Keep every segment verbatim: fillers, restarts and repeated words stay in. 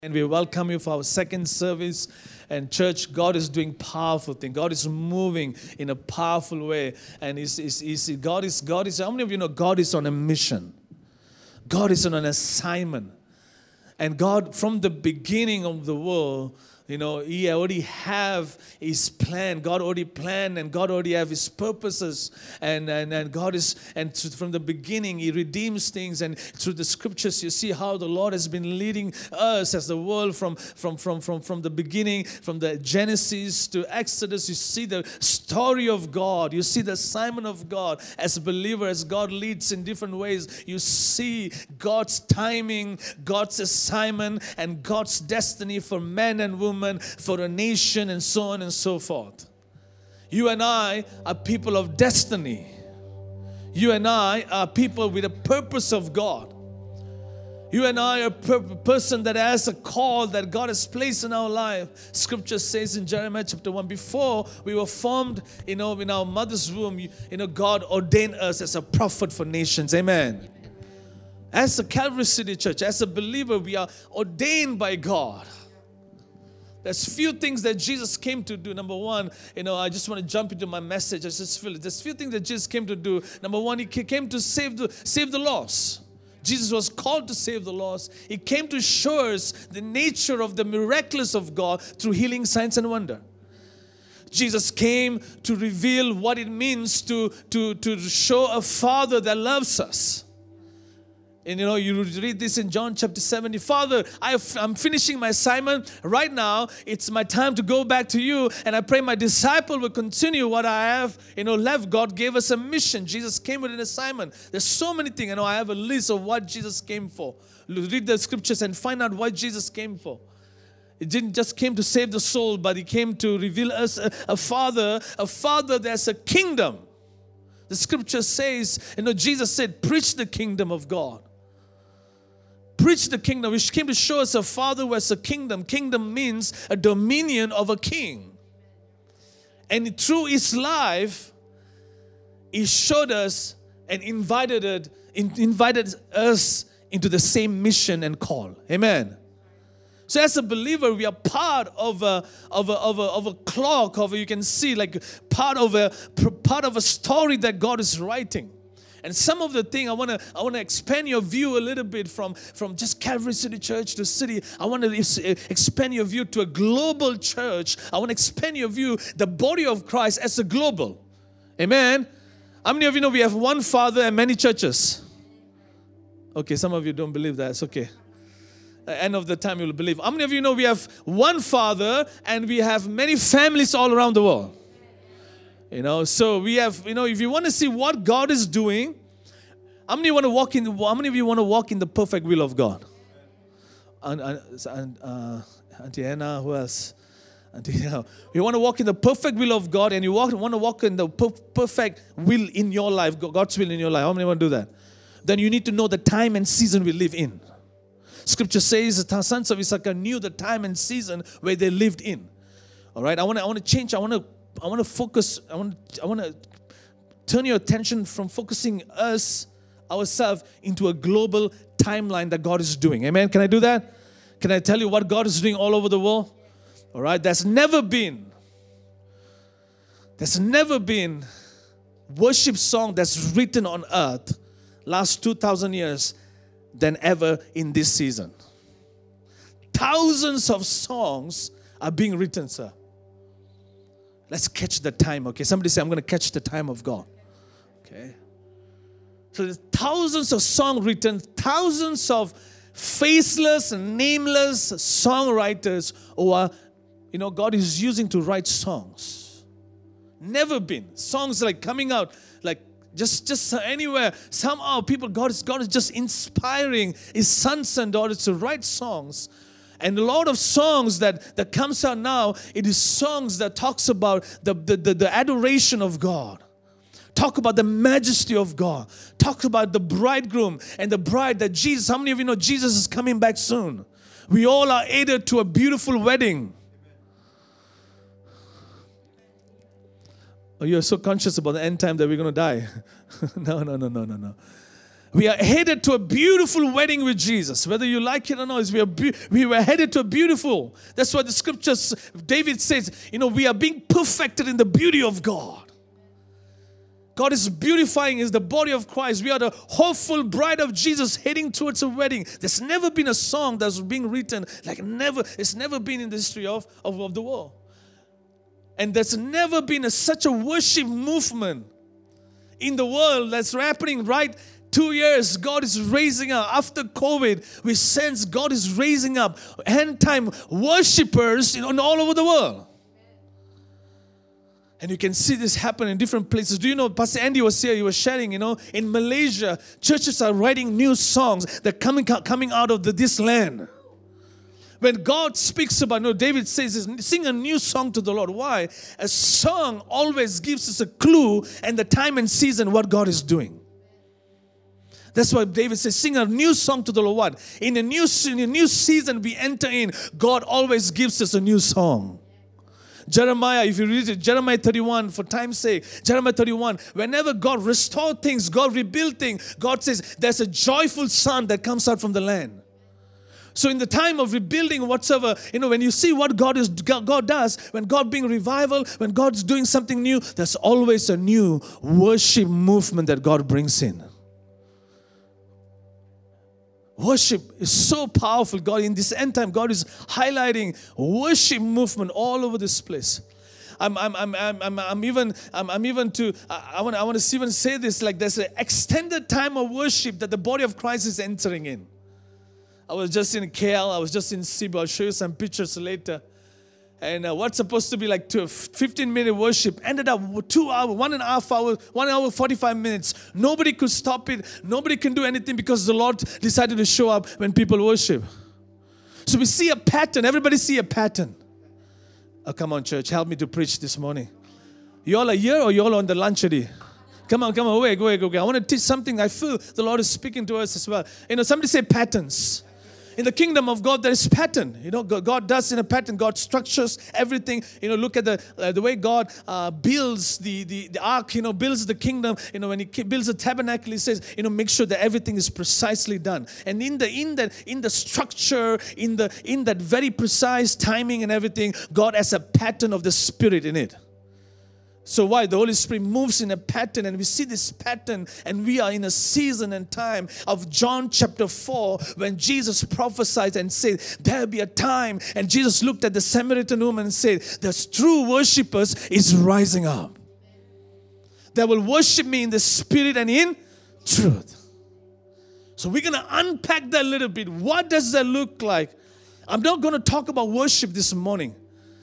And we welcome you for our second service. And church, God is doing powerful things. God is moving in a powerful way. And he's, he's, he's, God is, God is, how many of you know God is on a mission? God is on an assignment. And God, from the beginning of the world, you know, He already have His plan. God already planned, and God already have His purposes. And, and, and God is, and from the beginning, He redeems things. And through the scriptures, you see how the Lord has been leading us as the world from, from, from, from, from the beginning, from the Genesis to Exodus. You see the story of God. You see the assignment of God. As a believer, as God leads in different ways, you see God's timing, God's assignment, and God's destiny for men and women, for a nation, and so on and so forth. You and I are people of destiny. You and I are people with a purpose of God. You and I are a per- person that has a call that God has placed in our life. Scripture says in Jeremiah chapter one, before we were formed, you know, in our mother's womb, you, you know, God ordained us as a prophet for nations. Amen. As a Calvary City Church, as a believer, we are ordained by God. There's few things that Jesus came to do. Number one, you know, I just want to jump into my message. I just feel it. There's few things that Jesus came to do. Number one, He came to save the save the lost. Jesus was called to save the lost. He came to show us the nature of the miraculous of God through healing, signs, and wonder. Jesus came to reveal what it means to, to, to show a Father that loves us. And you know, you read this in John chapter seventy. Father, I have, I'm finishing my assignment right now. It's my time to go back to you. And I pray my disciple will continue what I have, you know, left. God gave us a mission. Jesus came with an assignment. There's so many things. I know I have a list of what Jesus came for. Read the scriptures and find out what Jesus came for. It didn't just came to save the soul, but He came to reveal us a, a Father, a Father that's a kingdom. The scripture says, you know, Jesus said, preach the kingdom of God. Preach the kingdom, which came to show us a Father who has a kingdom. Kingdom means a dominion of a king. And through His life, He showed us and invited it, invited us into the same mission and call. Amen. So as a believer, we are part of a, of a, of a, of a clock, of a, you can see like part of a part of a story that God is writing. And some of the thing I want to I want to expand your view a little bit from, from just Calvary City Church to city. I want to expand your view to a global church. I want to expand your view, the body of Christ as a global. Amen. How many of you know we have one Father and many churches? Okay, some of you don't believe that. It's okay. At the end of the time you will believe. How many of you know we have one Father and we have many families all around the world? You know, so we have, you know, if you want to see what God is doing, how many want to walk in, how many of you want to walk in the perfect will of God? And, and uh, Auntie Anna, who else? Auntie, you know, you want to walk in the perfect will of God, and you walk, want to walk in the per- perfect will in your life, God's will in your life. How many want to do that? Then you need to know the time and season we live in. Scripture says the sons of Issachar knew the time and season where they lived in. All right, I want to, I want to change. I want to. I want to focus, I want, I want to turn your attention from focusing us, ourselves, into a global timeline that God is doing. Amen? Can I do that? Can I tell you what God is doing all over the world? All right? There's never been, there's never been worship song that's written on earth last two thousand years than ever in this season. Thousands of songs are being written, sir. Let's catch the time, okay? Somebody say, I'm going to catch the time of God. Okay? So there's thousands of songs written, thousands of faceless, nameless songwriters who are, you know, God is using to write songs. Never been. Songs like coming out, like just, just anywhere. Somehow people, God is, God is just inspiring His sons and daughters to write songs. And a lot of songs that, that comes out now, it is songs that talks about the, the, the, the adoration of God. Talk about the majesty of God. Talk about the bridegroom and the bride that Jesus, how many of you know Jesus is coming back soon? We all are aided to a beautiful wedding. Oh, you're so conscious about the end time that we're going to die. no, no, no, no, no, no. We are headed to a beautiful wedding with Jesus. Whether you like it or not, we are be- we were headed to a beautiful. That's what the scriptures, David says, you know, we are being perfected in the beauty of God. God is beautifying is the body of Christ. We are the hopeful bride of Jesus heading towards a wedding. There's never been a song that's being written like never. It's never been in the history of, of, of the world. And there's never been a, such a worship movement in the world that's happening right two years. God is raising up. After COVID, we sense God is raising up end time worshipers in, all over the world. And you can see this happen in different places. Do you know, Pastor Andy was here, he was sharing, you know, in Malaysia, churches are writing new songs that are coming, coming out of the, this land. When God speaks about, you know, David says, sing a new song to the Lord. Why? A song always gives us a clue and the time and season what God is doing. That's why David says, sing a new song to the Lord. What? In a new, in a new season we enter in, God always gives us a new song. Jeremiah, if you read it, Jeremiah thirty-one, for time's sake, Jeremiah thirty-one, whenever God restored things, God rebuilt things, God says, there's a joyful sound that comes out from the land. So in the time of rebuilding whatsoever, you know, when you see what God is, God does, when God brings revival, when God's doing something new, there's always a new worship movement that God brings in. Worship is so powerful. God, in this end time, God is highlighting worship movement all over this place. I'm, I'm, I'm, I'm, I'm, I'm even, I'm, I'm even to, I, I want, I want to even say this, like there's an extended time of worship that the body of Christ is entering in. I was just in K L, I was just in Cebu. I'll show you some pictures later. And uh, what's supposed to be like two, fifteen minute worship ended up two hours, one and a half hours, one hour, forty-five minutes. Nobody could stop it. Nobody can do anything because the Lord decided to show up when people worship. So we see a pattern. Everybody see a pattern. Oh, come on, church. Help me to preach this morning. You all are here or you all on the lunch already? Come on, come on. Wait, wait, wait. I want to teach something. I feel the Lord is speaking to us as well. You know, somebody say patterns. In the kingdom of God, there is pattern. You know, God does in a pattern. God structures everything. You know, look at the uh, the way God uh, builds the, the, the ark, you know, builds the kingdom. You know, when He builds the tabernacle, He says, you know, make sure that everything is precisely done. And in the in the in the structure, in the in that very precise timing and everything, God has a pattern of the Spirit in it. So why? The Holy Spirit moves in a pattern, and we see this pattern, and we are in a season and time of John chapter four when Jesus prophesied and said, there'll be a time, and Jesus looked at the Samaritan woman and said, the true worshippers is rising up. They will worship me in the Spirit and in truth. So we're going to unpack that a little bit. What does that look like? I'm not going to talk about worship this morning.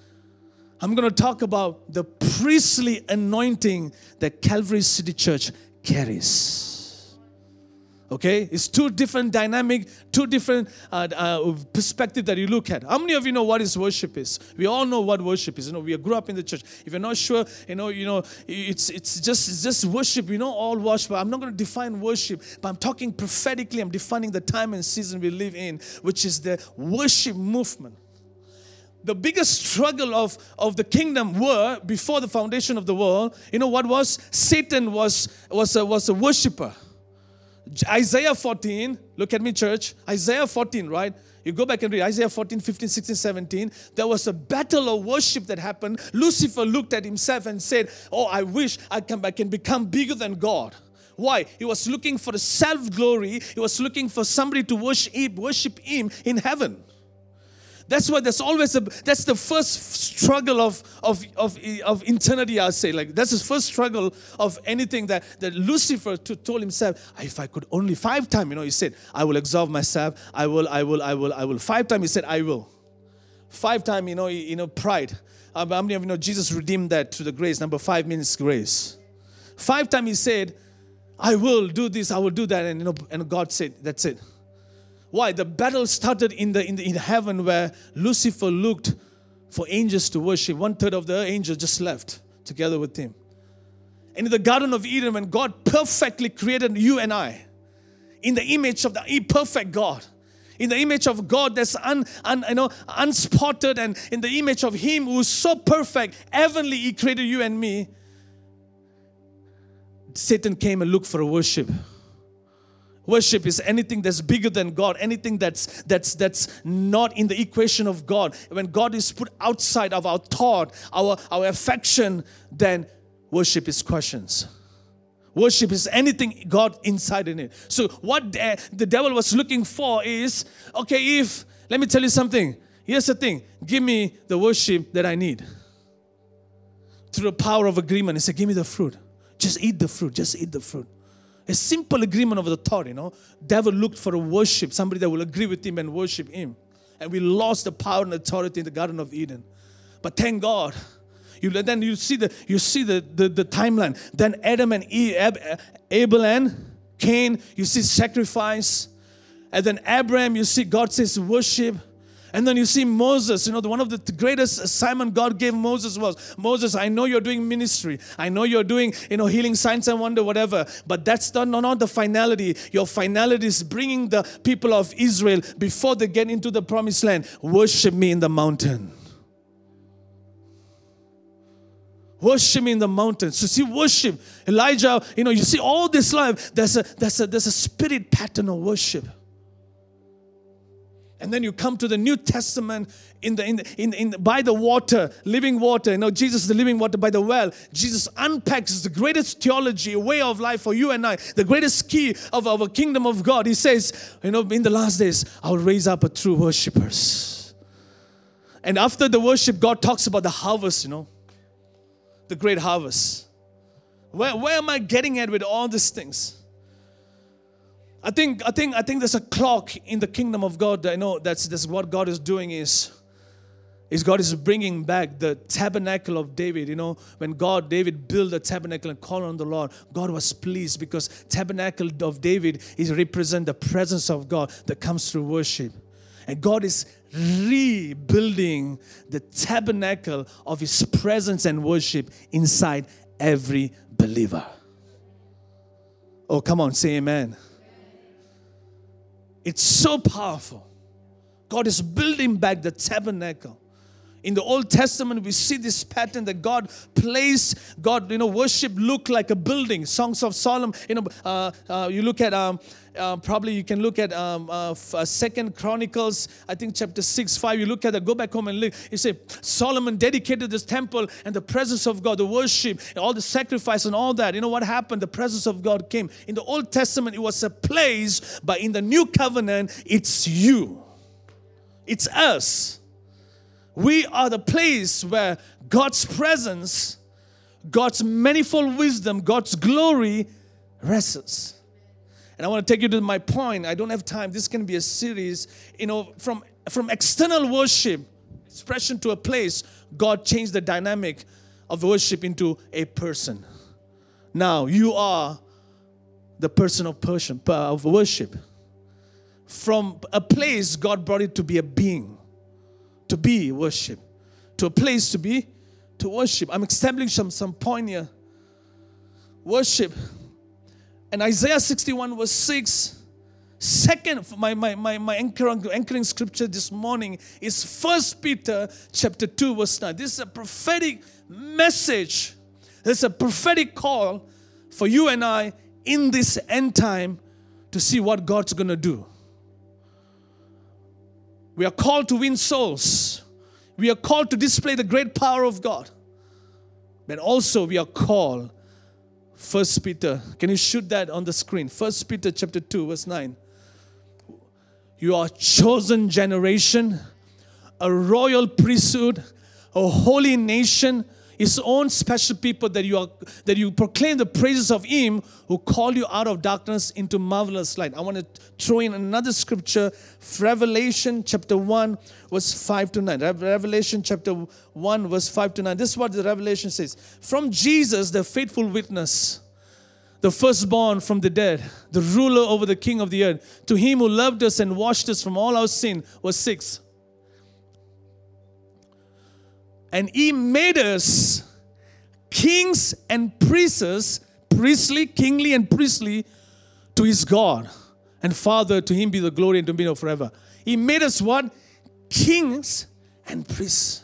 I'm going to talk about the priestly anointing that Calvary City Church carries. Okay? It's two different dynamic, two different uh, uh, perspectives that you look at. How many of you know what is worship is? We all know what worship is. You know, we grew up in the church. If you're not sure, you know, you know, it's it's just it's just worship. You know, all worship. I'm not going to define worship, but I'm talking prophetically. I'm defining the time and season we live in, which is the worship movement. The biggest struggle of, of the kingdom were, before the foundation of the world, you know what was? Satan was, was, a, was a worshiper. Isaiah fourteen, look at me church, Isaiah fourteen, right? You go back and read Isaiah fourteen, fifteen, sixteen, seventeen. There was a battle of worship that happened. Lucifer looked at himself and said, oh, I wish I can, I can become bigger than God. Why? He was looking for the self-glory. He was looking for somebody to worship, worship him in heaven. That's why there's always a, that's the first struggle of, of, of, of eternity, I'll say. Like, that's the first struggle of anything that, that Lucifer to, told himself, if I could only five times, you know, he said, I will exalt myself, I will, I will, I will, I will. Five times he said, I will. Five times, you know, you know, pride. How many of you know Jesus redeemed that through the grace? Number five means grace. Five times he said, I will do this, I will do that. And, you know, and God said, that's it. Why? The battle started in the, in the in heaven where Lucifer looked for angels to worship. One third of the angels just left together with him. And in the Garden of Eden, when God perfectly created you and I, in the image of the perfect God, in the image of God that's un, un, you know, unspotted, and in the image of Him who is so perfect, heavenly, He created you and me. Satan came and looked for a worship. Worship is anything that's bigger than God, anything that's that's that's not in the equation of God. When God is put outside of our thought, our, our affection, then worship is questions. Worship is anything God inside in it. So what the, the devil was looking for is, okay, if, let me tell you something. Here's the thing. Give me the worship that I need. Through the power of agreement, he said, give me the fruit. Just eat the fruit. Just eat the fruit. A simple agreement of the thought, you know. Devil looked for a worship, somebody that will agree with him and worship him. And we lost the power and authority in the Garden of Eden. But thank God, you then you see the you see the, the, the timeline. Then Adam and Eve, Abel and Cain, you see sacrifice. And then Abraham, you see God says worship. And then you see Moses, you know, one of the greatest assignment God gave Moses was, Moses, I know you're doing ministry. I know you're doing, you know, healing, signs and wonder, whatever. But that's not, not the finality. Your finality is bringing the people of Israel, before they get into the promised land, worship me in the mountain. Worship me in the mountains. So see, worship. Elijah, you know, you see all this life, there's a, there's a, there's a spirit pattern of worship. And then you come to the New Testament in the, in the, in, in by the water, living water. You know, Jesus is the living water by the well. Jesus unpacks the greatest theology, a way of life for you and I. The greatest key of our kingdom of God. He says, you know, in the last days, I'll raise up a true worshipers. And after the worship, God talks about the harvest, you know. The great harvest. Where, where am I getting at with all these things? I think, I think, I think there's a clock in the kingdom of God. I know that's, that's what God is doing is, is God is bringing back the tabernacle of David. You know, when God, David built the tabernacle and called on the Lord, God was pleased because tabernacle of David is represent the presence of God that comes through worship. And God is rebuilding the tabernacle of His presence and worship inside every believer. Oh, come on, say amen. It's so powerful. God is building back the tabernacle. In the Old Testament, we see this pattern that God placed, God, you know, worship looked like a building. Songs of Solomon, you know, uh, uh, you look at, um, uh, probably you can look at um, uh, uh, Second Chronicles, I think chapter six, five, you look at that, go back home and look. You say, Solomon dedicated this temple and the presence of God, the worship, and all the sacrifice and all that. You know what happened? The presence of God came. In the Old Testament, it was a place, but in the New Covenant, it's you. It's us. We are the place where God's presence, God's manifold wisdom, God's glory rests. And I want to take you to my point. I don't have time. This can be a series. You know, from, from external worship, expression to a place, God changed the dynamic of worship into a person. Now, you are the person of, person, of worship. From a place, God brought it to be a being. To be worship, to a place to be, to worship. I'm establishing some, some point here. Worship. And Isaiah sixty-one verse six, second, my, my, my, my anchoring, anchoring scripture this morning is First Peter chapter two verse nine. This is a prophetic message. This is a prophetic call for you and I in this end time to see what God's going to do. We are called to win souls. We are called to display the great power of God. But also we are called, First Peter, can you shoot that on the screen? First Peter chapter two verse nine. You are a chosen generation, a royal priesthood, a holy nation, His own special people, that you are that you proclaim the praises of Him who called you out of darkness into marvelous light. I want to throw in another scripture, Revelation chapter one, verse five to nine. Revelation chapter one, verse five to nine. This is what the Revelation says. From Jesus, the faithful witness, the firstborn from the dead, the ruler over the king of the earth, to Him who loved us and washed us from all our sin. Verse six. And He made us kings and priests, priestly, kingly and priestly, to His God and Father. To Him be the glory and dominion forever. He made us what? Kings and priests.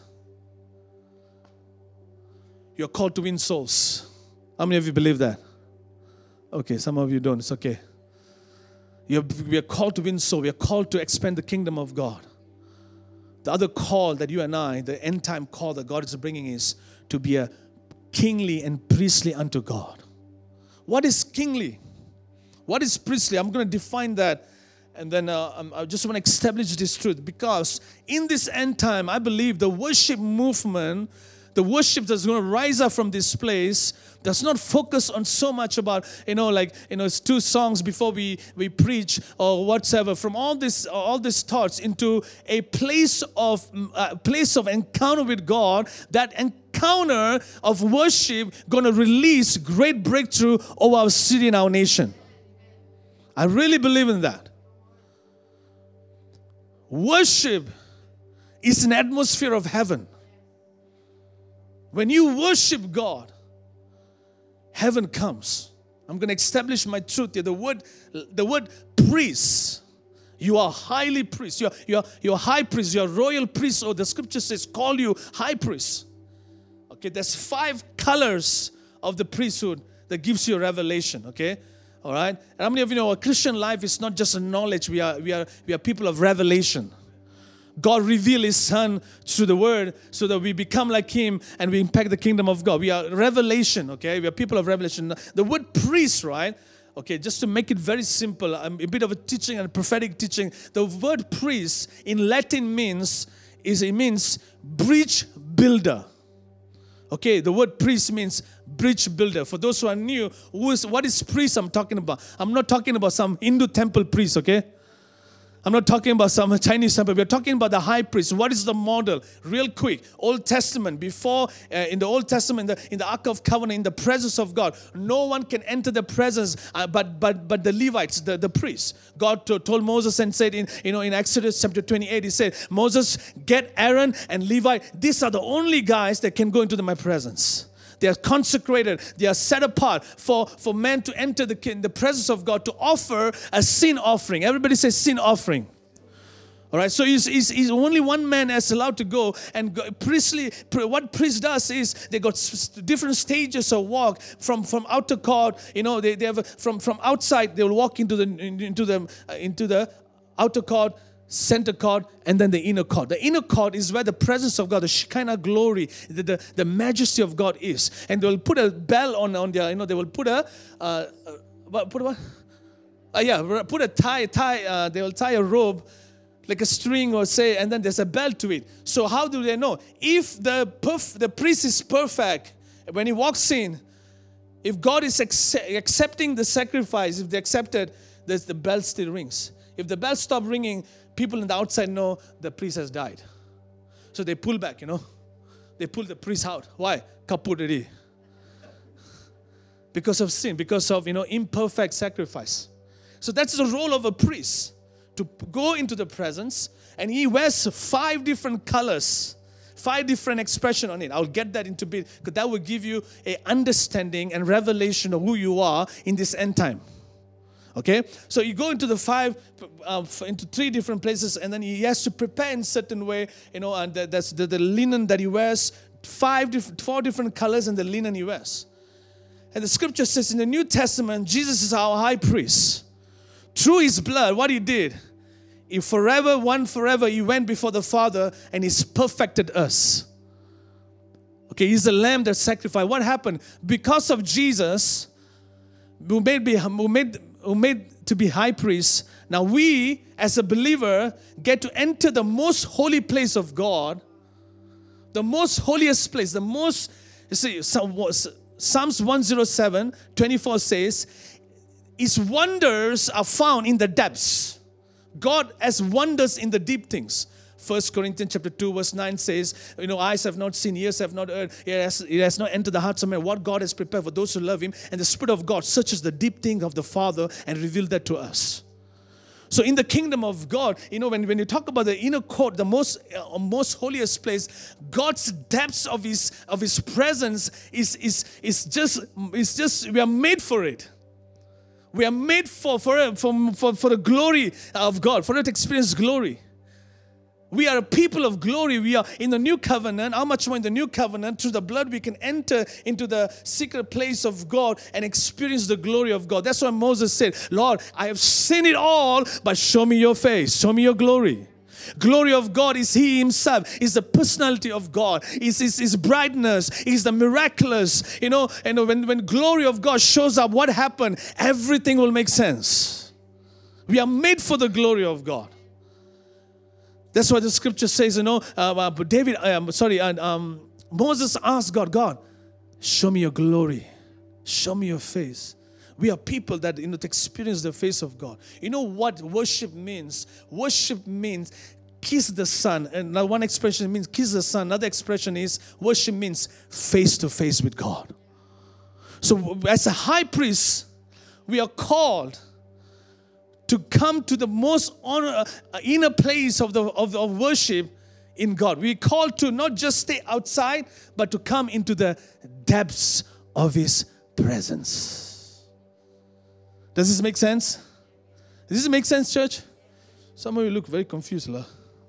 You're called to win souls. How many of you believe that? Okay, some of you don't. It's okay. You're, we are called to win soul. We are called to expand the kingdom of God. The other call that you and I, the end time call that God is bringing is to be a kingly and priestly unto God. What is kingly? What is priestly? I'm going to define that, and then uh, I just want to establish this truth, because in this end time, I believe the worship movement, the worship that's going to rise up from this place, does not focus on so much about, you know, like, you know, it's two songs before we, we preach or whatsoever. From all this, all these thoughts into a place of, uh, place of encounter with God. That encounter of worship going to release great breakthrough over our city and our nation. I really believe in that. Worship is an atmosphere of heaven. When you worship God, heaven comes. I'm going to establish my truth here. The word, the word priest. You are highly priest. You are, you are, you are high priest. You are royal priest. Or the scripture says, call you high priest. Okay, there's five colors of the priesthood that gives you a revelation. Okay, all right. And how many of you know, a Christian life is not just a knowledge. We are, we are, we are people of revelation. God revealed His Son through the Word so that we become like Him and we impact the kingdom of God. We are revelation, okay? We are people of revelation. The word priest, right? Okay, just to make it very simple, a bit of a teaching and a prophetic teaching. The word priest in Latin means, is it means bridge builder. Okay, the word priest means bridge builder. For those who are new, who is, what is priest I'm talking about? I'm not talking about some Hindu temple priest, okay? I'm not talking about some Chinese temple. We're talking about the high priest. What is the model? Real quick. Old Testament. Before, uh, in the Old Testament, in the, in the Ark of Covenant, in the presence of God, no one can enter the presence uh, but but but the Levites, the, the priests. God to, told Moses and said, in you know in Exodus chapter twenty-eight, He said, Moses, get Aaron and Levi. These are the only guys that can go into the, my presence. They are consecrated. They are set apart for, for men to enter the, the presence of God to offer a sin offering. Everybody say sin offering. All right, so he's, he's, he's only one man is allowed to go. And go, priestly, what priest does is they got different stages of walk from, from outer court. You know, they, they have a, from, from outside they will walk into the into the into the outer court, center court, and then the inner court. The inner court is where the presence of God, the Shekinah glory, the, the, the majesty of God is. And they will put a bell on, on their, you know, they will put a, uh, uh, put a what? Uh, yeah, put a tie, tie, uh, they will tie a robe, like a string or say, and then there's a bell to it. So how do they know? If the perf- the priest is perfect, when he walks in, if God is accept- accepting the sacrifice, if they accept it, there's the bell still rings. If the bell stops ringing, people on the outside know the priest has died. So they pull back, you know. They pull the priest out. Why? Kapuriri. Because of sin, because of, you know, imperfect sacrifice. So that's the role of a priest, to go into the presence, and he wears five different colors, five different expressions on it. I'll get that into bit, because that will give you an understanding and revelation of who you are in this end time. Okay, so you go into the five, uh, into three different places, and then he has to prepare in a certain way, you know, and that's the, the linen that he wears, five different, four different colors in the linen he wears. And the scripture says in the New Testament, Jesus is our high priest. Through His blood, what He did, He forever, one forever, He went before the Father and He's perfected us. Okay, He's the lamb that sacrificed. What happened? Because of Jesus, who made, be, who made who made to be high priest, now we as a believer get to enter the most holy place of God, the most holiest place, the most, you see, Psalms one oh seven, twenty-four says, His wonders are found in the depths. God has wonders in the deep things. First Corinthians chapter two verse nine says, you know, eyes have not seen, ears have not heard, it has, it has not entered the hearts of men what God has prepared for those who love Him. And the Spirit of God searches the deep thing of the Father and reveals that to us. So in the kingdom of God, you know, when, when you talk about the inner court, the most uh, most holiest place, God's depths of His of His presence is is is just is just we are made for it. We are made for for for for, for the glory of God, for it to experience glory. We are a people of glory. We are in the new covenant. How much more in the new covenant? Through the blood, we can enter into the secret place of God and experience the glory of God. That's why Moses said, Lord, I have seen it all, but show me your face. Show me your glory. Glory of God is He Himself, is the personality of God, is His, his brightness, is the miraculous. You know, and when, when glory of God shows up, what happened? Everything will make sense. We are made for the glory of God. That's what the scripture says, you know, uh, uh, David, um, sorry, uh, um, Moses asked God, God, show me your glory. Show me your face. We are people that, you know, to experience the face of God. You know what worship means? Worship means kiss the Son. And now one expression means kiss the Son. Another expression is worship means face to face with God. So as a high priest, we are called to come to the most honor, uh, inner place of the of, the, of worship in God. We are called to not just stay outside, but to come into the depths of His presence. Does this make sense? Does this make sense, church? Some of you look very confused. La.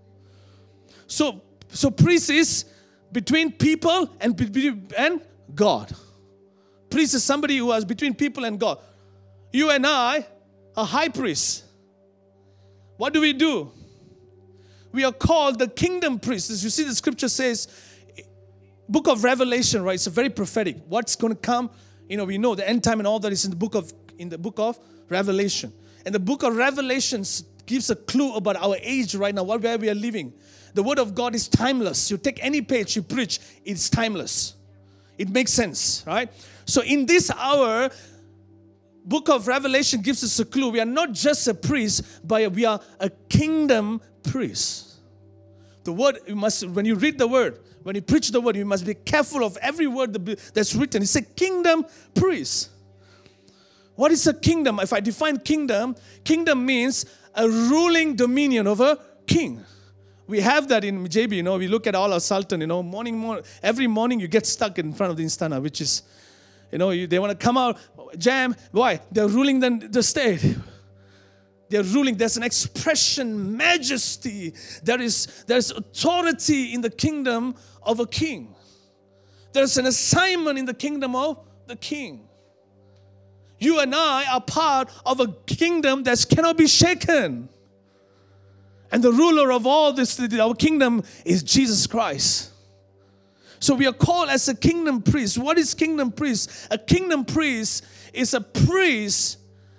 So, so priest is between people and, and God. Priest is somebody who is between people and God. You and I, a high priest. What do we do? We are called the kingdom priests. As you see, the scripture says, book of Revelation, right? It's a very prophetic. What's going to come? You know, we know the end time and all that is in the book of in the book of Revelation. And the book of Revelations gives a clue about our age right now, what where we are living. The word of God is timeless. You take any page, you preach, it's timeless. It makes sense, right? So in this hour, book of Revelation gives us a clue. We are not just a priest, but we are a kingdom priest. The word, you must, when you read the word, when you preach the word, you must be careful of every word that's written. It's a kingdom priest. What is a kingdom? If I define kingdom, kingdom means a ruling dominion of a king. We have that in J B, you know, we look at all our sultan, you know, morning, morning, every morning you get stuck in front of the Instana, which is, you know, you, they want to come out, jam. Why? They're ruling the, the state. They're ruling. There's an expression, majesty. There is there's authority in the kingdom of a king. There's an assignment in the kingdom of the king. You and I are part of a kingdom that cannot be shaken. And the ruler of all this, our kingdom, is Jesus Christ. So we are called as a kingdom priest. What is kingdom priest? A kingdom priest is a priest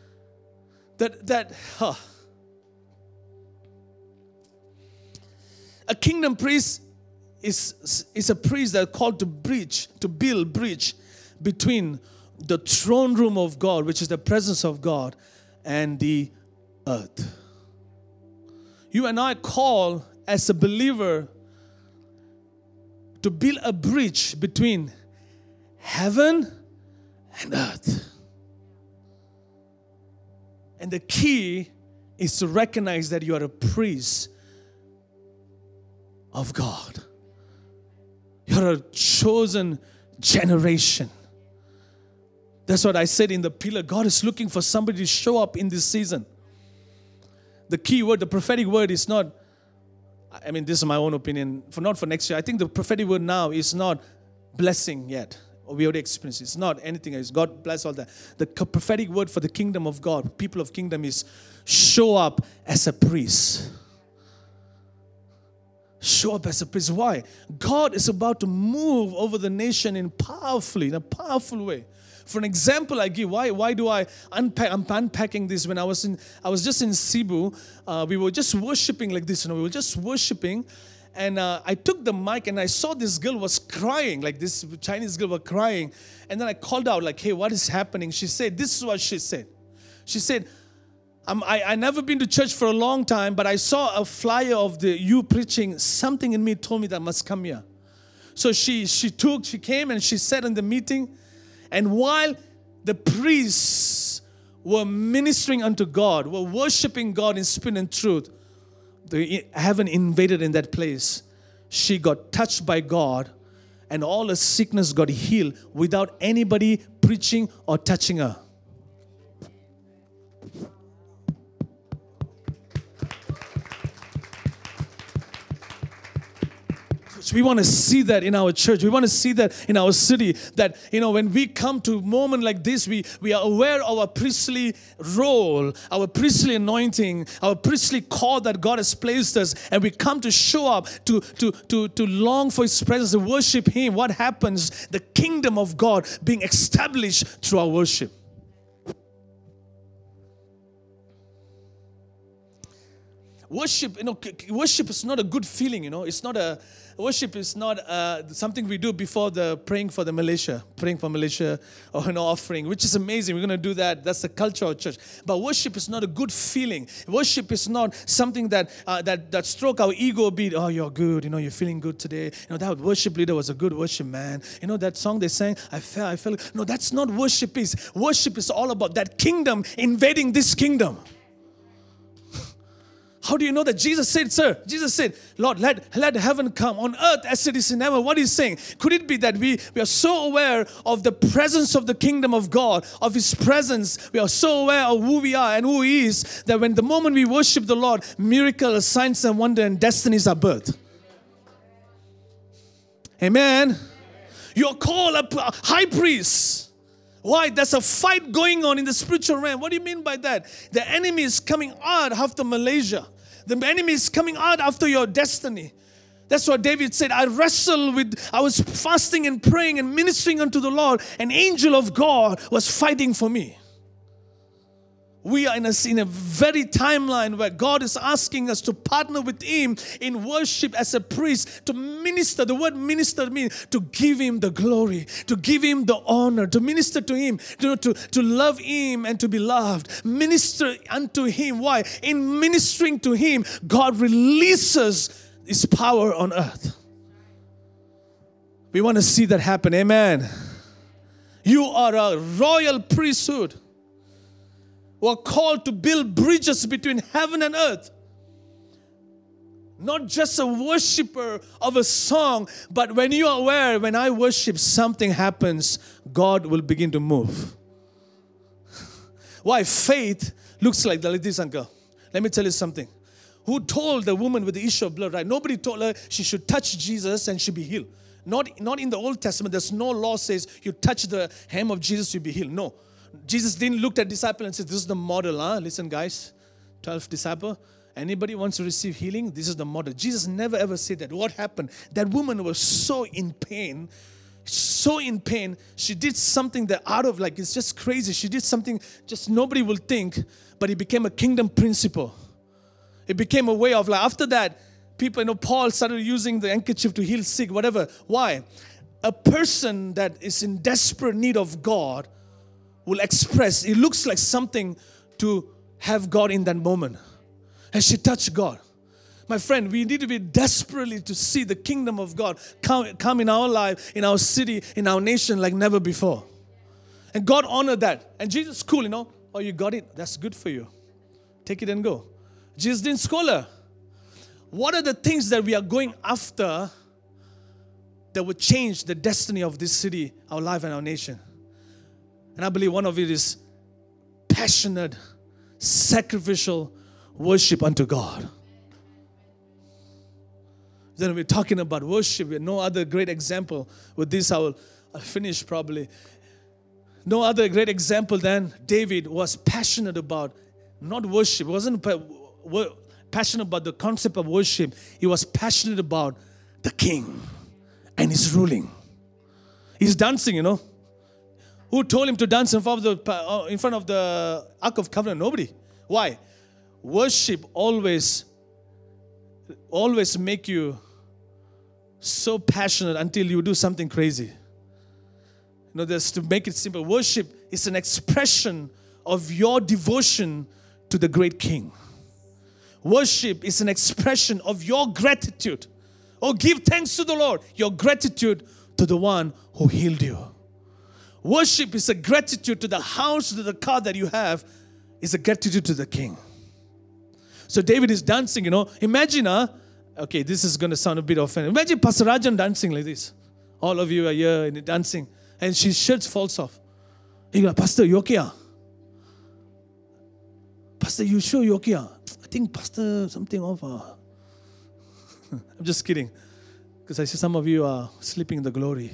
that, that huh. a kingdom priest is, is a priest that is called to bridge, to build bridge between the throne room of God, which is the presence of God, and the earth. You and I call as a believer to build a bridge between heaven and earth. And the key is to recognize that you are a priest of God. You're a chosen generation. That's what I said in the pillar. God is looking for somebody to show up in this season. The key word, the prophetic word is not, I mean, this is my own opinion, for not for next year. I think the prophetic word now is not blessing yet. Or we already experienced it. It's not anything else. God bless all that. The prophetic word for the kingdom of God, people of kingdom, is show up as a priest. Show up as a priest. Why? God is about to move over the nation in powerfully, in a powerful way. For an example I give, why, why do I unpack, I'm unpacking this? When I was in, I was just in Cebu, uh, we were just worshiping like this, you know, we were just worshiping, and uh, I took the mic and I saw this girl was crying, like this Chinese girl was crying, and then I called out like, hey, what is happening? She said, this is what she said. She said, I'm, I I never been to church for a long time, but I saw a flyer of the you preaching. Something in me told me that I must come here. So she she took, she came and she sat in the meeting. And while the priests were ministering unto God, were worshiping God in spirit and truth, the heaven invaded in that place. She got touched by God, and all her sickness got healed without anybody preaching or touching her. So we want to see that in our church. We want to see that in our city. That, you know, when we come to a moment like this, we, we are aware of our priestly role, our priestly anointing, our priestly call that God has placed us. And we come to show up, to, to, to, to long for His presence, to worship Him. What happens? The kingdom of God being established through our worship. Worship, you know, worship is not a good feeling, you know. It's not a, worship is not uh, something we do before the praying for the Malaysia, praying for Malaysia or an offering, which is amazing. We're going to do that. That's the culture of church. But worship is not a good feeling. Worship is not something that uh, that that stroke our ego beat. Oh, you're good. You know, you're feeling good today. You know, that worship leader was a good worship man. You know, that song they sang, I felt, I felt. No, that's not worship is. Worship is all about that kingdom invading this kingdom. How do you know that? Jesus said, sir, Jesus said, Lord, let, let heaven come on earth as it is in heaven. What is saying? Could it be that we, we are so aware of the presence of the kingdom of God, of His presence, we are so aware of who we are and who He is, that when the moment we worship the Lord, miracles, signs and wonder and destinies are birthed. Amen. You're called a high priest. Why? There's a fight going on in the spiritual realm. What do you mean by that? The enemy is coming out after Malaysia. The enemy is coming out after your destiny. That's what David said. I wrestled with, I was fasting and praying and ministering unto the Lord. An angel of God was fighting for me. We are in a, in a very timeline where God is asking us to partner with Him in worship as a priest, to minister. The word minister means to give Him the glory, to give Him the honor, to minister to Him, to, to, to love Him and to be loved. Minister unto Him. Why? In ministering to Him, God releases His power on earth. We want to see that happen. Amen. You are a royal priesthood. We're called to build bridges between heaven and earth. Not just a worshiper of a song, but when you are aware, when I worship, something happens, God will begin to move. Why? Faith looks like this, uncle. Let me tell you something. Who told the woman with the issue of blood, right? Nobody told her she should touch Jesus and she'll be healed. Not, not in the Old Testament. There's no law says you touch the hem of Jesus, you'll be healed. No. Jesus didn't look at disciples and said, this is the model. Huh? Listen, guys, twelve disciples. Anybody wants to receive healing? This is the model. Jesus never ever said that. What happened? That woman was so in pain, so in pain. She did something that out of like, it's just crazy. She did something just nobody will think, but it became a kingdom principle. It became a way of life. After that, people, you know, Paul started using the handkerchief to heal sick, whatever. Why? A person that is in desperate need of God will express, it looks like something to have God in that moment. And she touched God. My friend, we need to be desperately to see the kingdom of God come, come in our life, in our city, in our nation like never before. And God honored that. And Jesus, cool, you know. Oh, you got it? That's good for you. Take it and go. Jesus didn't scold her. What are the things that we are going after that would change the destiny of this city, our life and our nation? And I believe one of it is passionate, sacrificial worship unto God. Then we're talking about worship. No other great example. With this, I will I'll finish probably. No other great example than David was passionate about not worship. He wasn't passionate about the concept of worship. He was passionate about the king and his ruling. He's dancing, you know. Who told him to dance in front of the, in front of the Ark of Covenant? Nobody. Why? Worship always, always make you so passionate until you do something crazy. You know, just to make it simple, worship is an expression of your devotion to the great King. Worship is an expression of your gratitude. Oh, give thanks to the Lord. Your gratitude to the one who healed you. Worship is a gratitude to the house, to the car that you have, is a gratitude to the King. So David is dancing, you know. Imagine, uh, okay, this is going to sound a bit offensive. Imagine Pastor Rajan dancing like this. All of you are here and dancing. And his shirt falls off. You go, Pastor, you okay? Uh? Pastor, you sure you okay? Uh? I think Pastor, something off. Uh? I'm just kidding. Because I see some of you are sleeping in the glory.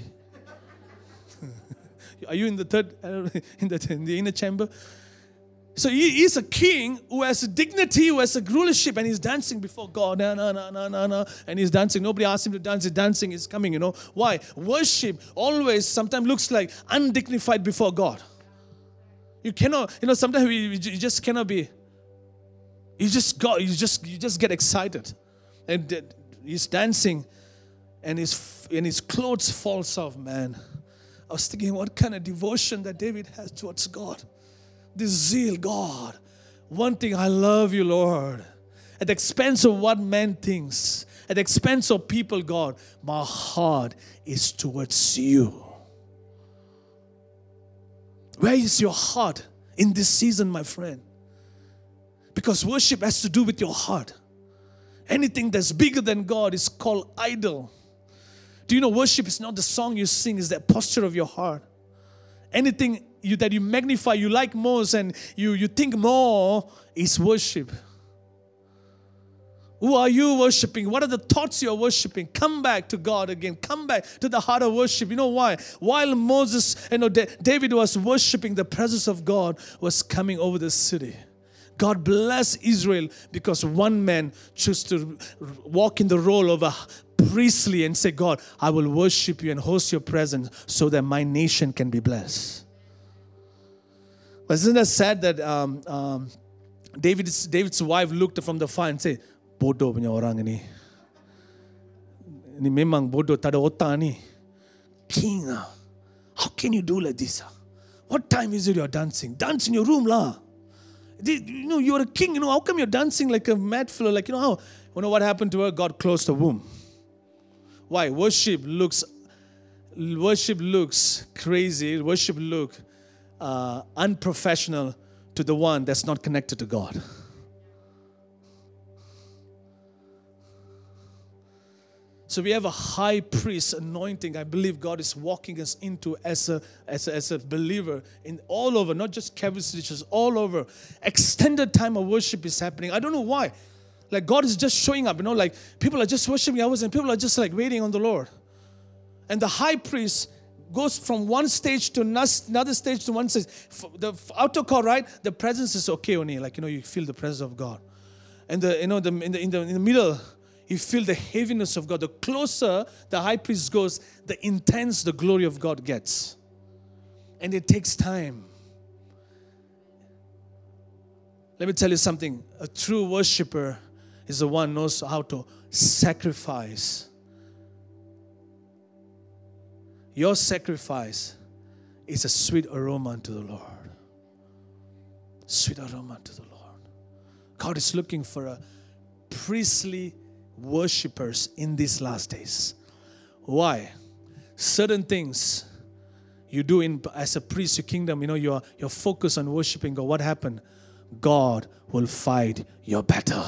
Are you in the third, uh, in, the, in the inner chamber? So he is a king who has a dignity, who has a rulership, and he's dancing before God. No, no, no, no, no, no. And he's dancing. Nobody asked him to dance. He's dancing. He's coming, you know. Why? Worship always sometimes looks like undignified before God. You cannot, you know, sometimes we, we you just cannot be. You just go, you just you just get excited. And he's dancing, and his and his clothes falls off, man. I was thinking, what kind of devotion that David has towards God. This zeal, God. One thing, I love you, Lord. At the expense of what man thinks, at the expense of people, God, my heart is towards you. Where is your heart in this season, my friend? Because worship has to do with your heart. Anything that's bigger than God is called idol. Do you know worship is not the song you sing, it's the posture of your heart. Anything you, that you magnify, you like most, and you, you think more is worship. Who are you worshiping? What are the thoughts you're worshiping? Come back to God again. Come back to the heart of worship. You know why? While Moses, you know, David was worshiping, the presence of God was coming over the city. God bless Israel because one man chose to walk in the role of a priestly and say, God, I will worship you and host your presence so that my nation can be blessed. But isn't it sad that um, um, David's, David's wife looked from the fire and said, bodoh punya orang ini. Ini memang bodoh, tak ada otak ni. King, how can you do like this? What time is it you're dancing? Dance in your room lah. You know, you're a king, you know, how come you're dancing like a mad fellow? Like, you know, how, you know what happened to her? God closed the womb. Why? Worship looks, worship looks crazy. Worship look uh, unprofessional to the one that's not connected to God. So we have a high priest anointing. I believe God is walking us into as a, as a, as a believer in all over, not just Calvary City Church, all over. Extended time of worship is happening. I don't know why. Like God is just showing up, you know, like people are just worshiping hours and people are just like waiting on the Lord. And the high priest goes from one stage to another stage to one stage. The outer court, right? The presence is okay only. Like, you know, you feel the presence of God. And the, you know, the, in, the, in, the, in the middle, you feel the heaviness of God. The closer the high priest goes, the intense the glory of God gets. And it takes time. Let me tell you something. A true worshiper is the one who knows how to sacrifice. Your sacrifice is a sweet aroma unto the Lord. Sweet aroma unto the Lord. God is looking for a priestly worshippers in these last days. Why? Certain things you do in as a priest, your kingdom, you know, you're, you're focused on worshiping God. What happened? God will fight your battle.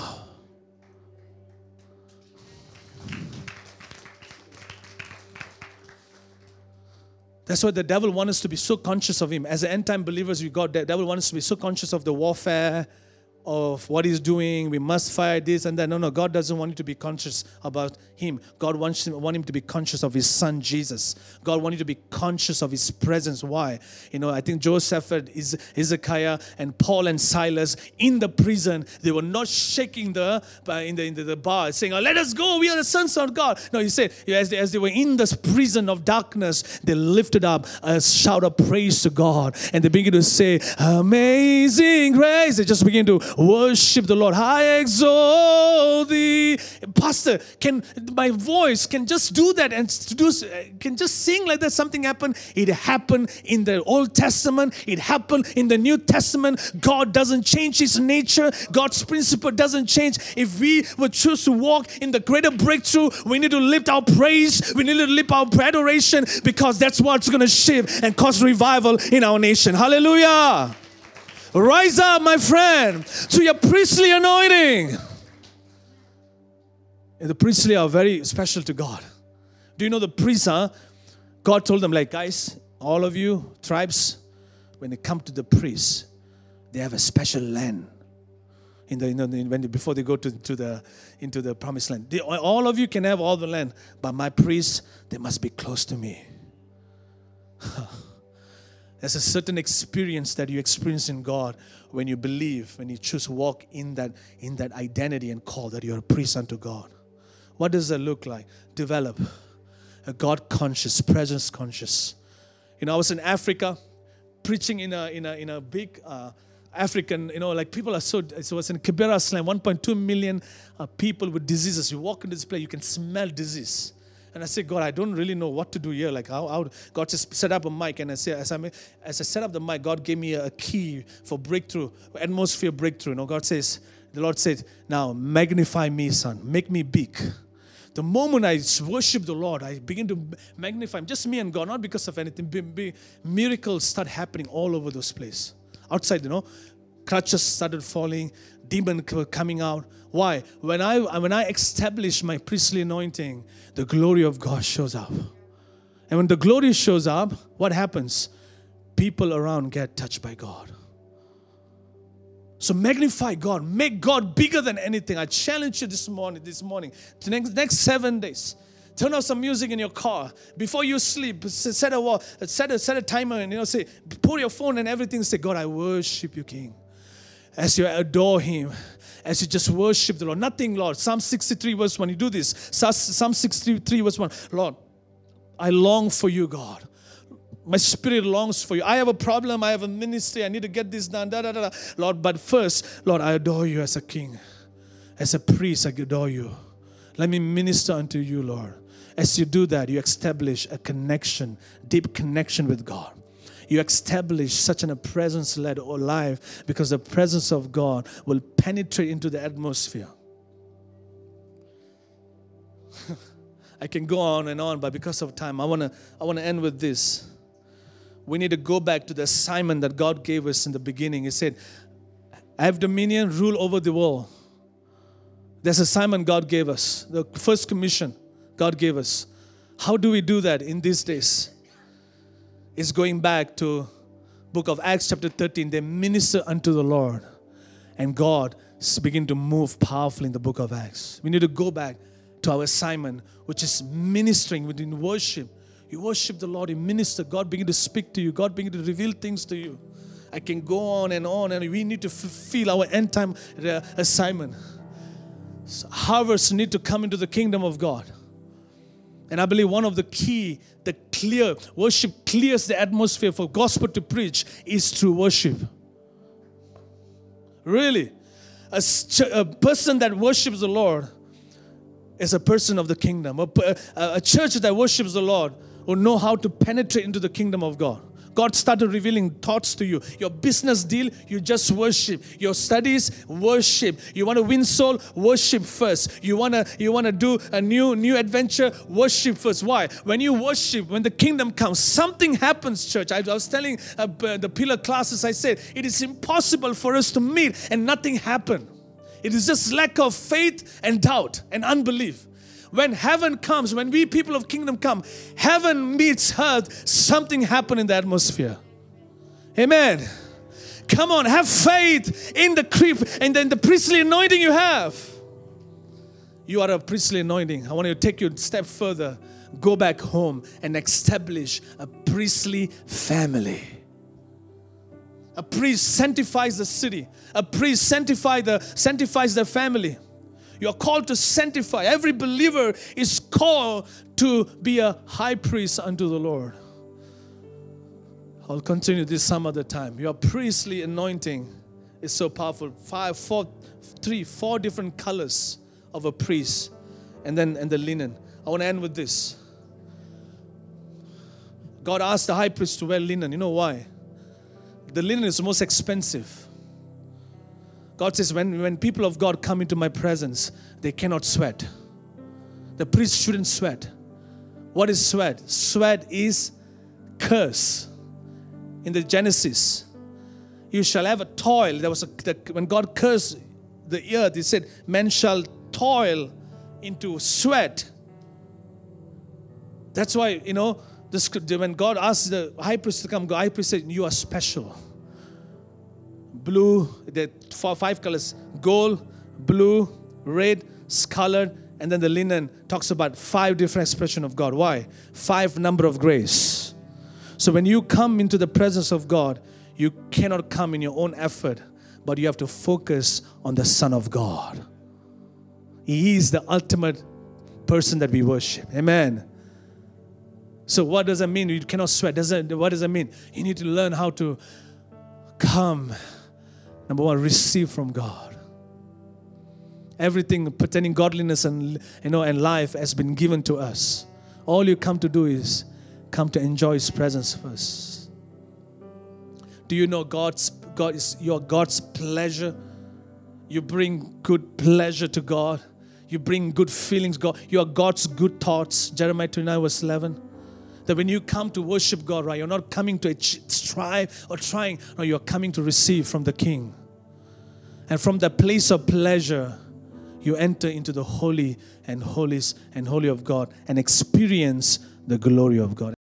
That's why the devil wants us to be so conscious of him. As an end-time believers, we got the devil wants us to be so conscious of the warfare, of what he's doing. We must fight this and that. No, no, God doesn't want you to be conscious about him. God wants him, want him to be conscious of his son, Jesus. God wants you to be conscious of his presence. Why? You know, I think Joseph, Hezekiah, and Paul and Silas in the prison, they were not shaking the in the, in the, the bar, saying, oh, let us go, we are the sons of God. No, he said, as they, as they were in this prison of darkness, they lifted up a shout of praise to God. And they began to say, amazing grace. They just began to worship the Lord. I exalt thee. Pastor, can my voice can just do that and do can just sing like that? Something happened. It happened in the Old Testament. It happened in the New Testament. God doesn't change his nature. God's principle doesn't change. If we would choose to walk in the greater breakthrough, we need to lift our praise. We need to lift our adoration, because that's what's going to shift and cause revival in our nation. Hallelujah. Rise up, my friend, to your priestly anointing. And the priestly are very special to God. Do you know the priests, huh? God told them, like, guys, all of you tribes, when they come to the priests, they have a special land. In the, you know, when they, before they go to, to the into the promised land. They, all of you can have all the land, but my priests, they must be close to me. There's a certain experience that you experience in God when you believe, when you choose to walk in that in that identity and call that you're a priest unto God. What does that look like? Develop a God conscious, presence conscious. You know, I was in Africa preaching in a in a in a big uh, African, you know, like people are so, it was in Kibera Slam, one point two million uh, people with diseases. You walk into this place, you can smell disease. And I say, God, I don't really know what to do here. Like, how, how God just set up a mic. And I say, as I, as I set up the mic, God gave me a key for breakthrough, atmosphere breakthrough. You know, God says, the Lord said, now magnify me, son. Make me big. The moment I worship the Lord, I begin to magnify Him. Just me and God, not because of anything. Be, be, miracles start happening all over those places. Outside, you know, crutches started falling, demons were coming out. Why? When I when I establish my priestly anointing, the glory of God shows up. And when the glory shows up, what happens? People around get touched by God. So magnify God. Make God bigger than anything. I challenge you this morning, this morning, the next, next seven days. Turn on some music in your car. Before you sleep, set a, set a, set a timer and, you know, say, pull your phone and everything. Say, God, I worship you, King. As you adore Him, as you just worship the Lord. Nothing, Lord. Psalm sixty-three verse one, you do this. Psalm sixty-three verse one. Lord, I long for you, God. My spirit longs for you. I have a problem. I have a ministry. I need to get this done. Da, da, da, da. Lord, but first, Lord, I adore you as a king. As a priest, I adore you. Let me minister unto you, Lord. As you do that, you establish a connection, deep connection with God. You establish such an, a presence-led life because the presence of God will penetrate into the atmosphere. I can go on and on, but because of time, I want to I want to end with this. We need to go back to the assignment that God gave us in the beginning. He said, I have dominion, rule over the world. There's an assignment God gave us. The first commission God gave us. How do we do that in these days? It's going back to book of Acts chapter thirteen. They minister unto the Lord. And God begin to move powerfully in the book of Acts. We need to go back to our assignment, which is ministering within worship. You worship the Lord, you minister. God begin to speak to you. God begin to reveal things to you. I can go on and on, and we need to fulfill our end time assignment. So harvests need to come into the kingdom of God. And I believe one of the key, the clear, worship clears the atmosphere for gospel to preach is through worship. Really. A, a person that worships the Lord is a person of the kingdom. A, a, a church that worships the Lord will know how to penetrate into the kingdom of God. God started revealing thoughts to you. Your business deal, you just worship. Your studies, worship. You want to win soul, worship first. You want to you want to do a new new adventure, worship first. Why? When you worship, when the kingdom comes, something happens, church. I, I was telling uh, the pillar classes, I said, it is impossible for us to meet and nothing happen. It is just lack of faith and doubt and unbelief. When heaven comes, when we people of kingdom come, heaven meets earth, something happens in the atmosphere. Amen. Come on, have faith in the creep and then the priestly anointing you have. You are a priestly anointing. I want you to take you a step further. Go back home and establish a priestly family. A priest sanctifies the city. A priest sanctify the, sanctifies the family. You are called to sanctify. Every believer is called to be a high priest unto the Lord. I'll continue this some other time. Your priestly anointing is so powerful. Five, four, three, four different colors of a priest. And then and the linen. I want to end with this. God asked the high priest to wear linen. You know why? The linen is the most expensive. God says, when, when people of God come into my presence, they cannot sweat. The priest shouldn't sweat. What is sweat? Sweat is curse. In the Genesis, you shall have a toil. There was a, the, when God cursed the earth, He said, men shall toil into sweat. That's why, you know, the, when God asked the high priest to come, the high priest said, you are special. blue, the four, five colors, gold, blue, red, scarlet, and then the linen talks about five different expressions of God. Why? Five number of grace. So when you come into the presence of God, you cannot come in your own effort, but you have to focus on the Son of God. He is the ultimate person that we worship. Amen. So what does that mean? You cannot sweat. Does that, what does that mean? You need to learn how to come. Number one, receive from God. Everything pertaining godliness and, you know, and life has been given to us. All you come to do is come to enjoy His presence first. Do you know God's God is your God's pleasure? You bring good pleasure to God. You bring good feelings. God, you are God's good thoughts. Jeremiah twenty-nine verse eleven. That when you come to worship God, right, you're not coming to strive or trying. No, you're coming to receive from the King. And from the place of pleasure, you enter into the holy and holies and holy of God and experience the glory of God.